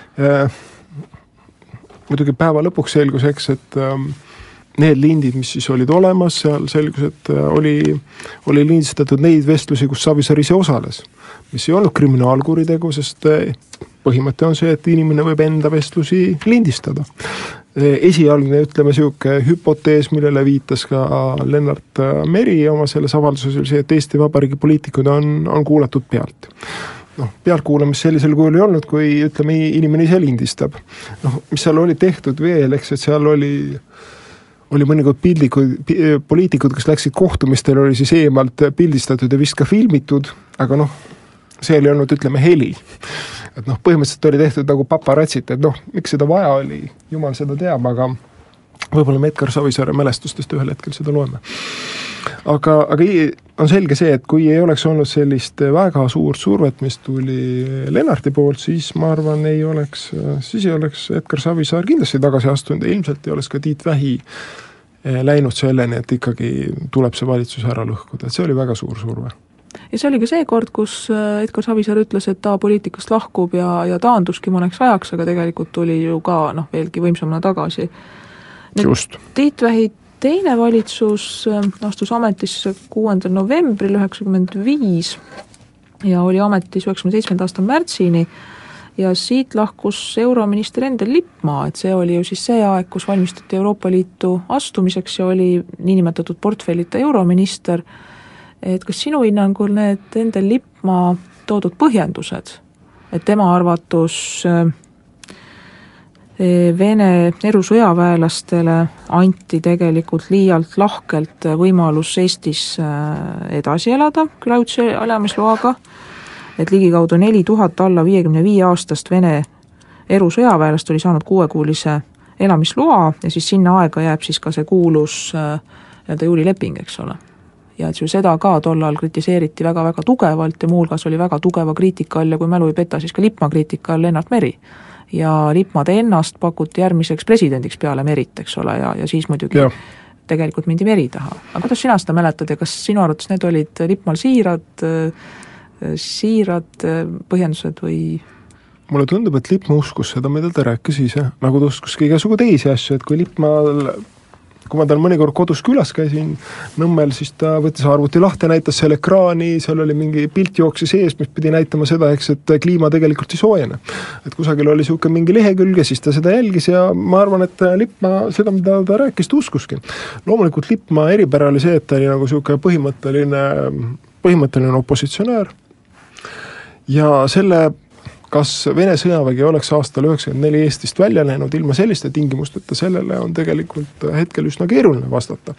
Muidugi päeva lõpuks selgus, eks, et need lindid, mis siis olid olemas, seal selgus, et oli, oli lindistatud neid vestlusi, kus Savisaar ise osales, mis ei olnud kriminaalkuritegu, sest põhimõte on see, et inimene võib enda vestlusi lindistada. Esialgne, ütleme, siuke hüpotees, millele viitas ka Lennart Meri oma selles avalduses, oli see, et Eesti Vabariigi poliitikud on, on kuulatud pealt. noh, pealtkuulamist sellisel kujul ei olnud, kui ütleme, inimene ise lindistab. noh, mis seal oli tehtud veel, eks, et seal oli oli mõnikord pildikud, poliitikud, kes läksid kohtumistel, oli siis eemalt pildistatud ja vist ka filmitud, aga noh, see oli olnud, ütleme, heli. Et noh, põhimõtteliselt oli tehtud nagu paparatsit, et noh, miks seda vaja oli, jumal seda teab, aga võib-olla me Edgar Savisaare mälestustest ühel hetkel seda loeme. Aga, aga on selge see, et kui ei oleks olnud sellist väga suurt survet, mis tuli Lennarti poolt, siis ma arvan, ei oleks, siis ei oleks Edgar Savisaar kindlasti tagasi astunud ja ilmselt ei oleks ka Tiit Vähi läinud selleni, et ikkagi tuleb see valitsus ära lõhkuda, et see oli väga suur surve. Ja see oli ka see kord, kus Edgar Savisaar ütles, et ta poliitikast lahkub ja, ja taanduski mõneks ajaks, aga tegelikult tuli ju ka noh, veelgi võimsamana tagasi. Nüüd, Just. Tiit Vähi teine valitsus astus ametisse kuuendal novembril üheksakümmend viis ja oli ametis üheksakümne seitsmenda aasta märtsini ja siit lahkus eurominister Endel Lippmaa, et see oli ju siis see aeg, kus valmistati Euroopa Liitu astumiseks ja oli niinimetatud portfellita eurominister. Et kas sinu hinnangul need Endel Lippmaa toodud põhjendused, et tema arvatus Vene erusõjaväelastele anti tegelikult liialt lahkelt võimalus Eestis edasi elada külaütse elamisloaga, et ligikaudu neli tuhat alla viiekümne viie aastast Vene erusõjaväelast oli saanud kuuekuulise elamisloa ja siis sinna aega jääb siis ka see kuulus nii-öelda juulileping, eks ole. Ja et ju seda ka tollal kritiseeriti väga-väga tugevalt ja muuhulgas oli väga tugeva kriitika all ja kui mälu ei peta, siis ka Lippmaa kriitika all Lennart Meri. Ja Lippmaad ennast pakuti järgmiseks presidendiks peale Merit, eks ole, ja, ja siis muidugi ja. Tegelikult mindi Meri taha. Aga kuidas sina seda mäletad ja kas sinu arvates need olid Lippmaal siirad, siirad põhjendused või? Mulle tundub, et Lippmaa uskus seda, mida ta rääkis ise, nagu ta uskus ka igasugu teisi asju, et kui Lippmaal kui ma tal mõnikord kodus külas käisin Nõmmel, siis ta võttis arvuti lahti, näitas selle ekraani, seal oli mingi pilt jooksis ees, mis pidi näitama seda, eks, et kliima tegelikult ei soojene. Et kusagil oli siuke mingi lehekülge, siis ta seda jälgis ja ma arvan, et Lippmaa, seda, mida ta rääkis, ta uskuski. Loomulikult Lippmaa eripära oli see, et ta oli nagu siuke põhimõtteline, põhimõtteline opositsionäär ja selle kas Vene sõjavägi oleks aastal üheksakümmend neli Eestist välja läinud ilma selliste tingimusteta, sellele on tegelikult hetkel üsna keeruline vastata.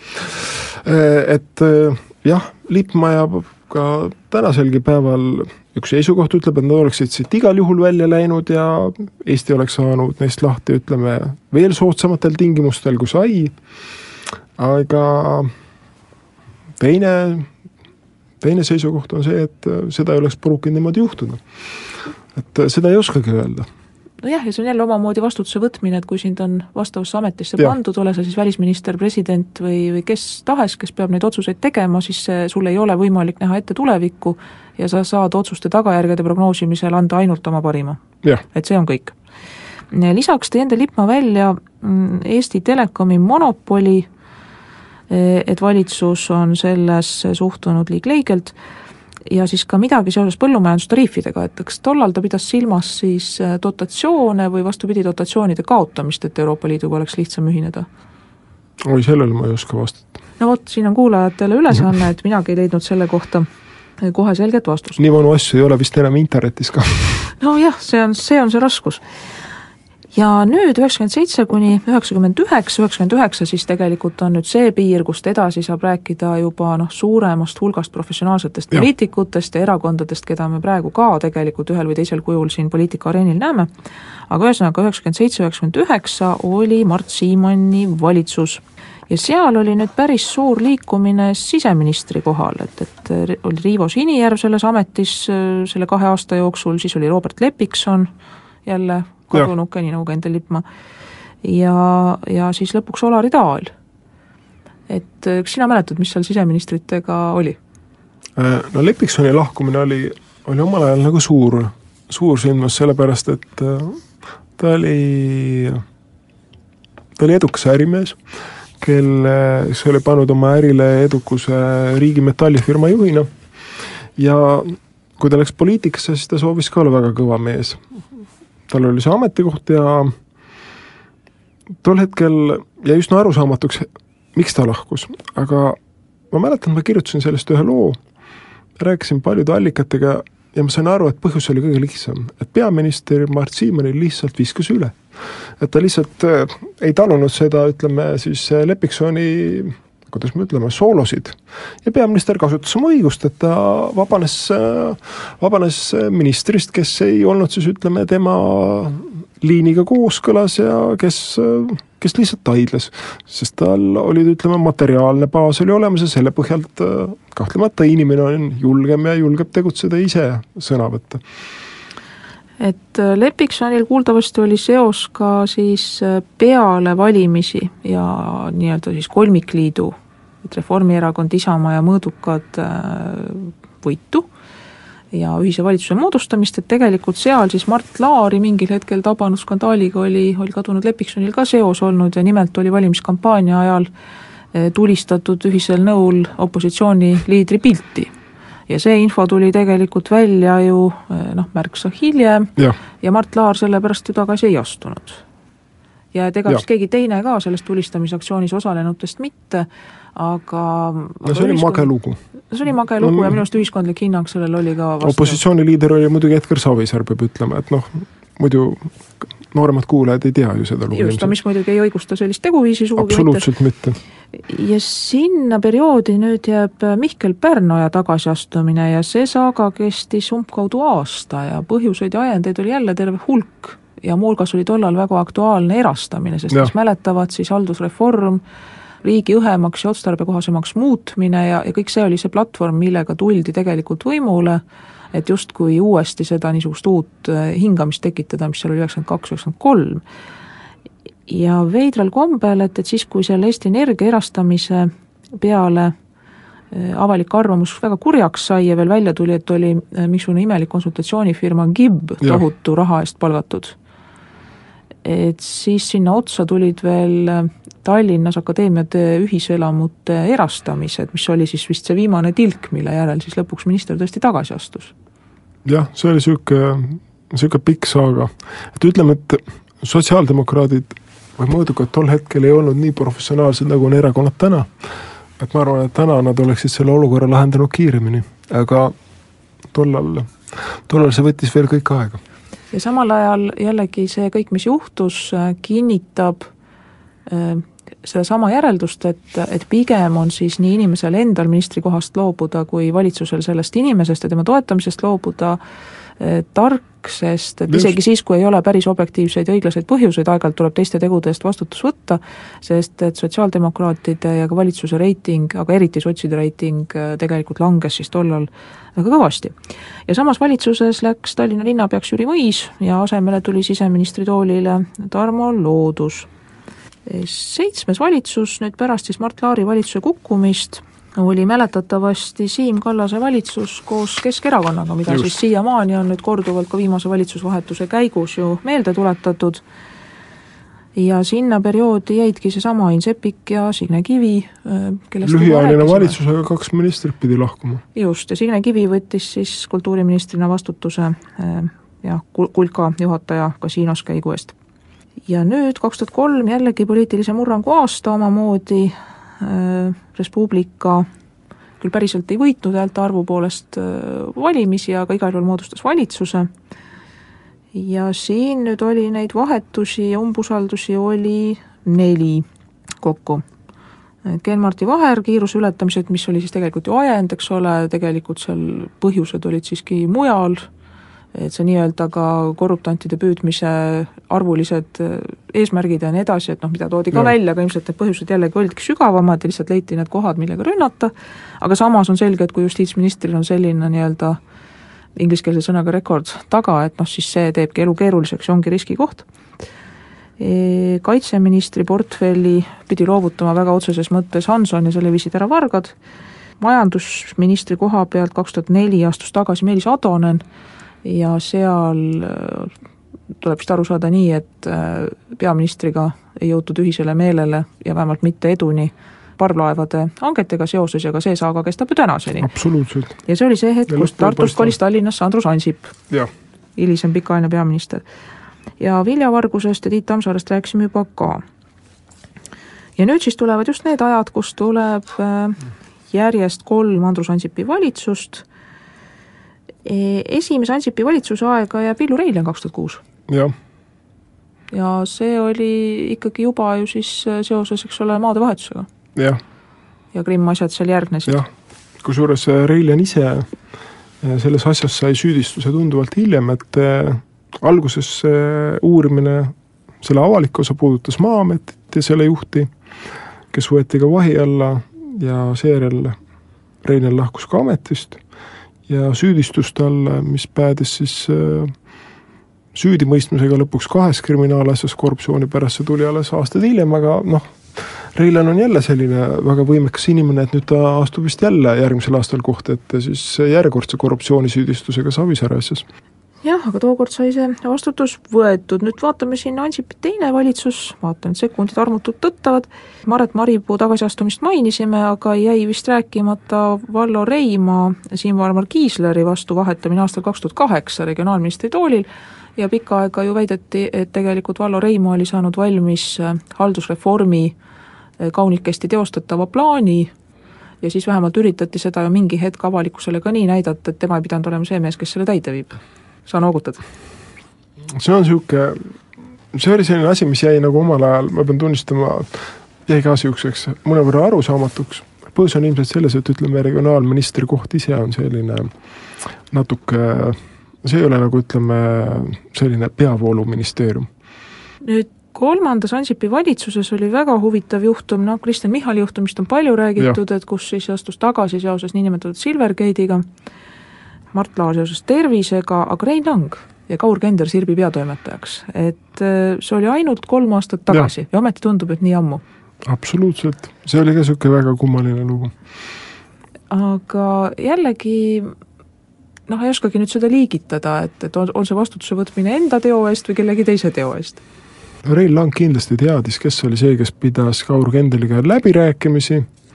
Et jah, Lippmaa ja ka tänaselgi päeval üks seisukoht ütleb, et nad oleksid siit igal juhul välja läinud ja Eesti oleks saanud neist lahti, ütleme, veel soodsamatel tingimustel kui sai, aga teine, teine seisukoht on see, et seda ei oleks pruukinud niimoodi juhtuda. Et seda ei oskagi öelda. No jah, ja see on jälle omamoodi vastutuse võtmine, et kui sind on vastavusse ametisse ja. pandud, ole sa siis välisminister, president või, või kes tahes, kes peab neid otsuseid tegema, siis sul ei ole võimalik näha ette tulevikku ja sa saad otsuste tagajärgede prognoosimisel anda ainult oma parima. Ja. Et see on kõik. Lisaks tõi Endel Lippmaa välja Eesti Telekomi monopoli, et valitsus on selles suhtunud liigleigelt, ja siis ka midagi seoses põllumajandustariifidega, et kas tollal ta pidas silmas siis dotatsioone või vastupidi dotatsioonide kaotamist, et Euroopa Liiduga oleks lihtsam ühineda? Oi, sellele ma ei oska vastata. No vot, siin on kuulajatele ülesanne, et minagi ei leidnud selle kohta kohe selget vastust. Nii vanu asju ei ole vist enam internetis ka. No jah, see on see, on see raskus. Ja nüüd üheksakümmend seitse kuni üheksakümmend üheksa, üheksakümmend üheksa siis tegelikult on nüüd see piir, kust edasi saab rääkida juba noh, suuremast hulgast professionaalsetest ja. poliitikutest ja erakondadest, keda me praegu ka tegelikult ühel või teisel kujul siin poliitika areenil näeme. Aga ühesõnaga üheksakümmend seitse, üheksakümmend üheksa oli Mart Siimanni valitsus. Ja seal oli nüüd päris suur liikumine siseministri kohal, et, et oli Riivo Sinijärv selles ametis selle kahe aasta jooksul, siis oli Robert Lepikson jälle kadunuke, nii nagu ka endal lipma, ja, ja siis lõpuks Olari Taal. Et kas sina mäletad, mis seal siseministritega oli? No Lepiksoni lahkumine oli, oli omal ajal nagu suur, suur sündmus, sellepärast, et ta oli, ta oli edukas ärimees, kes oli pannud oma ärile edukuse riigi metallifirma juhina, ja kui ta läks poliitikasse, siis ta soovis ka olla väga kõva mees. Tal oli see ametikoht ja tol hetkel jäi üsna arusaamatuks, miks ta lahkus. Aga ma mäletan, ma kirjutasin sellest ühe loo, rääkisin paljude allikatega ja ma sain aru, et põhjus oli kõige lihtsam. Et peaminister Mart Siimanni lihtsalt viskas üle. Et ta lihtsalt ei talunud seda, ütleme siis Lepiksoni, kuidas me ütleme, soolosid. Ja peaminister kasutas oma õigust, et ta vabanes, vabanes ministrist, kes ei olnud siis, ütleme, tema liiniga kooskõlas ja kes, kes lihtsalt taidles. Sest tal oli, ütleme, materiaalne baas oli olemas ja selle põhjalt kahtlemata inimene on julgem ja julgeb tegutseda ise sõna võtta. Et Lepiksonil kuuldavasti oli seos ka siis peale valimisi ja nii-öelda siis kolmikliidu, et Reformierakond, Isamaa ja Mõõdukad võitu ja ühise valitsuse moodustamist, et tegelikult seal siis Mart Laari mingil hetkel tabanud skandaaliga oli, oli kadunud Lepiksonil ka seos olnud ja nimelt oli valimiskampaania ajal tulistatud ühisel nõul opositsiooni liidri pilti. Ja see info tuli tegelikult välja ju noh, märksa hiljem ja. ja Mart Laar selle pärast ju tagasi ei astunud. Ja et ega keegi teine ka sellest tulistamisaktsiooniis osalenutest mitte, aga... No see oli ühiskond... mage lugu. See oli mage lugu no, ja minu arust ühiskondlik hinnang sellel oli ka vastu. Opositsiooni liider oli muidugi Edgar Savisaar, peab ütlema, et noh, muidu nooremad kuulajad ei tea ju seda lugu. Just, mis muidugi ei õigusta sellist teguviisi sugugi absoluutselt mitte. Ja sinna perioodi nüüd jääb Mihkel Pärnoja tagasiastumine ja see saaga kestis umbkaudu aasta ja põhjuseid ja ajendeid oli jälle terve hulk ja muulgas oli tollal väga aktuaalne erastamine, sest kes mäletavad siis haldusreform, riigi õhemaks ja otstarbekohasemaks muutmine ja, ja kõik see oli see platvorm, millega tuldi tegelikult võimule, et just kui uuesti seda niisugust uut hingamist tekitada, mis seal oli üheksakümmend kaks üheksakümmend kolm. Ja veidral kombel, et, et siis kui selle Eesti Energia erastamise peale avalik arvamus väga kurjaks sai ja veel välja tuli, et oli mingisugune imelik konsultatsioonifirma G I B tohutu raha eest palgatud. Et siis sinna otsa tulid veel Tallinnas akadeemiate ühiselamute erastamised, mis oli siis vist see viimane tilk, mille järel siis lõpuks minister tõesti tagasi astus. Jah, see oli süke, süke pikk saaga. Et ütleme, et sotsiaaldemokraadid või Mõõdukad tol hetkel ei olnud nii professionaalsed nagu on erakonnad täna. Et ma arvan, et täna nad oleksid selle olukorra lahendanud kiiremini, aga tollal, tollal see võttis veel kõik aega. Ja samal ajal jällegi see kõik, mis juhtus, kinnitab seda sama järeldust, et, et pigem on siis nii inimesel endal ministrikohast loobuda, kui valitsusel sellest inimesest ja tema toetamisest loobuda tark, sest et isegi siis, kui ei ole päris objektiivseid ja õiglaseid põhjuseid, aeg-ajalt tuleb teiste tegude eest vastutus võtta, sest et sotsiaaldemokraatide ja ka valitsuse reiting, aga eriti sotside reiting tegelikult langes siis tollal väga kõvasti. Ja samas valitsuses läks Tallinna linnapeaks Jüri Mõis ja asemele tuli siseministri toolile Tarmo Loodus. Seitsmes valitsus nüüd pärast siis Mart Laari valitsuse kukkumist oli mäletatavasti Siim Kallase valitsus koos Keskerakonnaga, mida Just. siis siiamaani on nüüd korduvalt ka viimase valitsusvahetuse käigus ju meelde tuletatud. ja sinna perioodi jäidki seesama Ain Seppik ja Signe Kivi. Lühiajaline valitsusega kaks ministrit pidi lahkuma. Just, ja Signe Kivi võttis siis kultuuriministrina vastutuse ja Kulka juhataja kasiinos käigu eest. Ja nüüd kaks tuhat kolm jällegi poliitilise murrangu aasta omamoodi Res Publica küll päriselt ei võitnud häälte arvu poolest valimisi, aga igal juhul moodustas valitsuse. Ja siin nüüd oli neid vahetusi ja umbusaldusi oli neli kokku. Ken-Marti Vaher kiiruse ületamised, mis oli siis tegelikult ju ajend, eks ole, tegelikult seal põhjused olid siiski mujal, et see nii-öelda ka korruptantide püüdmise arvulised eesmärgid ja nii edasi, et noh, mida toodi ka no. välja, aga ilmselt need põhjused jällegi olidki sügavamad ja lihtsalt leiti need kohad, millega rünnata, aga samas on selge, et kui justiitsministril on selline nii-öelda ingliskeelse sõnaga rekord taga, et noh, siis see teebki elu keeruliseks ja ongi riskikoht. Kaitseministri portfelli pidi loovutama väga otseses mõttes Hanson ja selle viisid ära Vargad. Majandusministri koha pealt kaks tuhat neli astus tagasi Meelis Atonen ja seal tuleb vist aru saada nii, et peaministriga ei jõutud ühisele meelele ja vähemalt mitte eduni parvlaevade hangetega seoses ja ka see saaga kestab ju tänaseni. Absoluutselt. Ja see oli see hetk, kus Tartust kolis Tallinnasse Andrus Ansip, hilisem pikaajaline peaminister. Ja Vilja Vargusest ja Tiit Tamsaarest rääkisime juba ka. Ja nüüd siis tulevad just need ajad, kus tuleb järjest kolm Andrus Ansipi valitsust. Esimese Ansipi valitsuse aega ja Villu Reiljan kaks tuhat kuus. Jah. Ja see oli ikkagi juba ju siis seoses, eks ole, maade vahetusega. Jah. Ja Krimm asjad seal järgnesid. Jah, kusjuures Reiljan ise selles asjas sai süüdistuse tunduvalt hiljem, et alguses uurimine selle avalik osa puudutas Maa-ametit ja selle juhti, kes võeti ka vahi alla ja seejärel Reiljan lahkus ka ametist ja süüdistus talle, mis päädis siis süüdimõistmisega lõpuks kahes kriminaalasjas korruptsiooni pärast, see tuli alles aastad hiljem, aga noh, Reiljan on jälle selline väga võimekas inimene, et nüüd ta astub vist jälle järgmisel aastal kohta, et siis järjekordse korruptsioonisüüdistusega Savisaare asjas. Jah, aga tookord sai see vastutus võetud. Nüüd vaatame siin Ansipi teine valitsus, vaatan, sekundid armutult tõttavad. Maret Maripuu tagasiastumist mainisime, aga jäi vist rääkimata Vallo Reimaa Siim Valmar Kiisleri vastu vahetamine aastal kaks tuhat kaheksa regionaalministri toolil ja pikka aega ju väideti, et tegelikult Vallo Reimaa oli saanud valmis haldusreformi kaunikesti teostatava plaani ja siis vähemalt üritati seda ju mingi hetk avalikkusele ka nii näidata, et tema ei pidanud olema see mees, kes selle täide viib. Saa noogutad? See on siuke, see oli selline asi, mis jäi nagu omal ajal, ma pean tunnistama, jäi ka siukseks mõnevõrra arusaamatuks. Põhjus on ilmselt selles, et ütleme, regionaalministri koht ise on selline natuke, see ei ole nagu ütleme selline peavooluministeerium. Nüüd kolmandas Ansipi valitsuses oli väga huvitav juhtum, noh, Kristen Michali juhtumist on palju räägitud, et kus siis astus tagasi seoses niinimetatud Silvergate'iga, Mart Laar seoses tervisega, aga Rein Lang ja Kaur Kender Sirbi peatoimetajaks. Et see oli ainult kolm aastat tagasi ja, ja ometi tundub, et nii ammu. Absoluutselt, see oli ka siuke väga kummaline lugu. Aga jällegi, noh, ei oskagi nüüd seda liigitada, et, et on, on see vastutuse võtmine enda teo eest või kellegi teise teo eest? Rein Lang kindlasti teadis, kes oli see, kes pidas Kaur Kendeliga läbirääkimisi,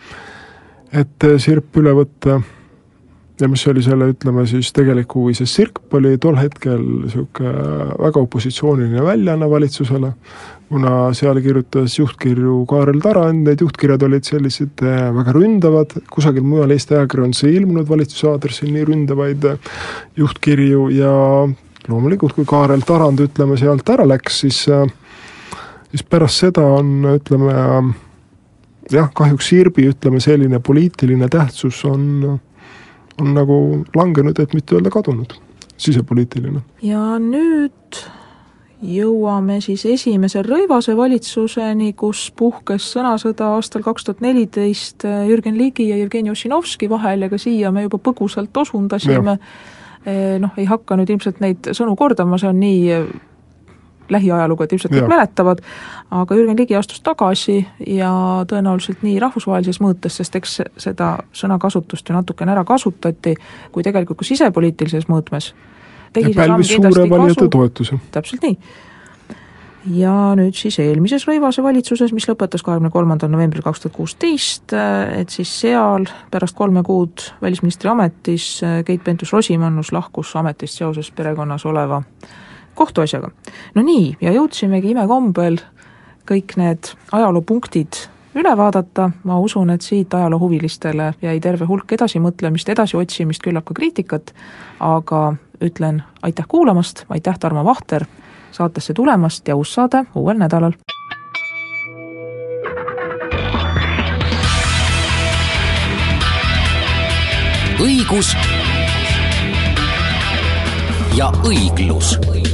et Sirp üle võtta ja mis oli selle, ütleme siis tegeliku huvi, see Sirp oli tol hetkel siuke väga opositsiooniline väljaanne valitsusele, kuna seal kirjutas juhtkirju Kaarel Tarand, need juhtkirjad olid sellised väga ründavad, kusagil mujal Eesti ajakirjanduse ei ilmunud valitsuse aadressil nii ründavaid juhtkirju ja loomulikult, kui Kaarel Tarand, ütleme, sealt ära läks, siis, siis pärast seda on, ütleme, jah, kahjuks Sirbi, ütleme, selline poliitiline tähtsus on, on nagu langenud, et mitte öelda kadunud, sisepoliitiline. Ja nüüd jõuame siis esimese Rõivase valitsuseni, kus puhkes sõnasõda aastal kaks tuhat neliteist Jürgen Ligi ja Jevgeni Ossinovski vahel ja ka siia me juba põgusalt osundasime. Noh, ei hakka nüüd ilmselt neid sõnu kordama, see on nii lähiajalugu, et ilmselt kõik mäletavad, aga Jürgen Ligi astus tagasi ja tõenäoliselt nii rahvusvahelises mõõtes, sest eks seda sõnakasutust ju natukene ära kasutati, kui tegelikult ka sisepoliitilises mõõtmes. Ja pälvis suure valijate toetuse. Täpselt nii. ja nüüd siis eelmises Rõivase valitsuses, mis lõpetas kahekümne kolmandal novembril kaks tuhat kuusteist, et siis seal pärast kolme kuud välisministri ametis Keit Pentus-Rosimannus lahkus ametist seoses perekonnas oleva kohtuasjaga. No nii, ja jõudsimegi imekombel kõik need ajaloopunktid üle vaadata, ma usun, et siit ajaloohuvilistele jäi terve hulk edasimõtlemist, edasiotsimist, küllap ka kriitikat, aga ütlen aitäh kuulamast, aitäh Tarmo Vahter saatesse tulemast ja uus saade uuel nädalal. õigus ja õiglus.